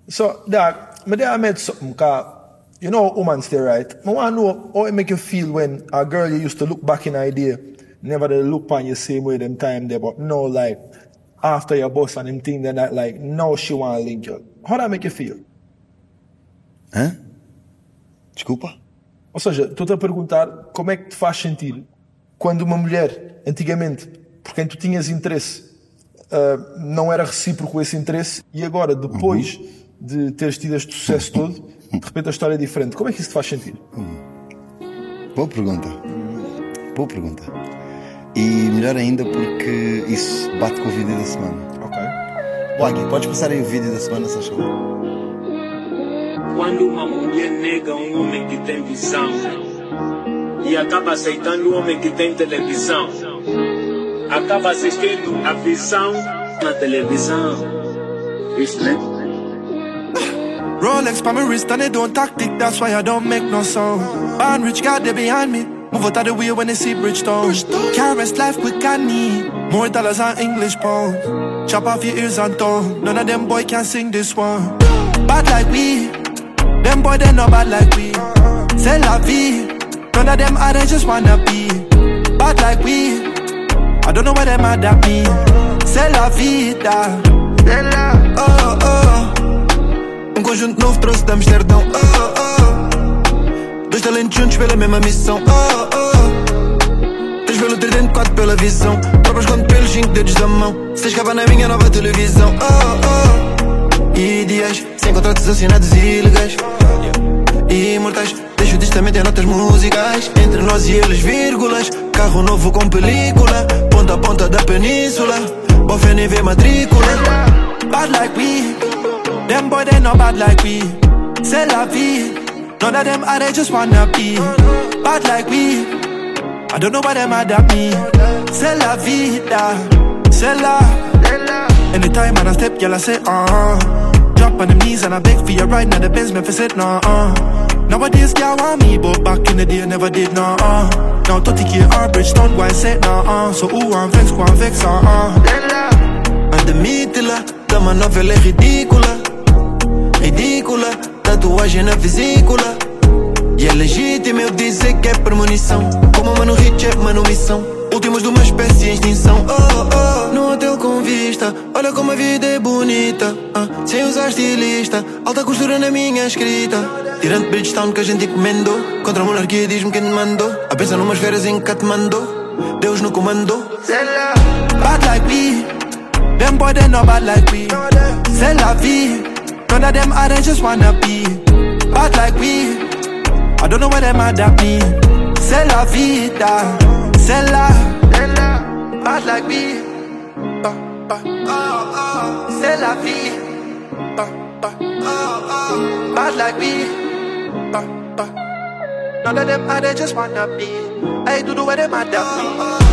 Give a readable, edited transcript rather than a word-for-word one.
So, that, I met something, cause, you know, women stay right. I want to know how it make you feel when a girl you used to look back in idea, never they look upon you same way them time there, but no, like, after your boss and them thing, then that, like, now she want to link you. How that make you feel? Hã? Desculpa? Ou seja, estou-te a perguntar como é que te faz sentir quando uma mulher, antigamente, por quem tu tinhas interesse, não era recíproco esse interesse, e agora, depois de teres tido este sucesso todo, de repente a história é diferente. Como é que isso te faz sentir? Boa pergunta. Boa pergunta. E melhor ainda porque isso bate com o vídeo da semana. Ok. Blackie, podes passar aí o vídeo da semana, se achas? Quando uma mulher nega um homem que tem visão e acaba aceitando o homem que tem televisão, acaba assistindo a visão na televisão. Isso, né? Rolex by my wrist and they don't tactic, that's why I don't make no sound. Band rich got they behind me, move out of the wheel when they see Bridgestone. Can't rest life quick and me, more dollars on English pounds. Chop off your ears and tongue, none of them boy can sing this one. Bad like we, them boy they not bad like we. C'est la vie, none of them are they just wanna be. Bad like we, I don't know why they mad at me. C'est la vida, c'est la, oh oh. Conjunto novo trouxe de Amsterdão, oh oh. Dois talentos juntos pela mesma missão, oh oh. Três pelo tridente, quatro pela visão. Tropas conto pelos 5 dedos da mão. Seis capa na minha nova televisão, oh oh. E dias sem contratos assinados ilegais. Imortais, deixo o testamento em notas musicais. Entre nós e eles vírgulas. Carro novo com película. Ponta a ponta da península. Bofe nem vê matrícula. Bad like we, them boy they not bad like we. C'est la vie, none of them are they just wanna be. Bad like we, I don't know why they mad at me. C'est la vida, c'est la. Anytime I step, y'all I say Drop on them knees and I beg for your ride. Now the Benz Memphis said Nowadays y'all want me, but back in the day I never did Now 30k our Bridgestone, why I said So who I'm vex, who I'm vex Admite-la, da uma novela é ridícula. Ridícula, tatuagem na vesícula. E é legítimo eu dizer que é premonição. Como mano Rich é mano missão. Últimos de uma espécie em extinção. Oh oh, no hotel com vista. Olha como a vida é bonita, sem usar estilista. Alta costura na minha escrita. Tirante Bridgestone que a gente encomendou. Contra a monarquia diz-me quem mandou. A pensar numas férias em Katmandu. Deus no comando. Bad like we, them boy they not bad like we. C'est la vie, none of them are they just wanna be. Bad like we, I don't know why they mad at me. C'est la vida, c'est la. Bad like we, c'est la vie. Bad like we, none of them are they just wanna be. I do the way they mad at me.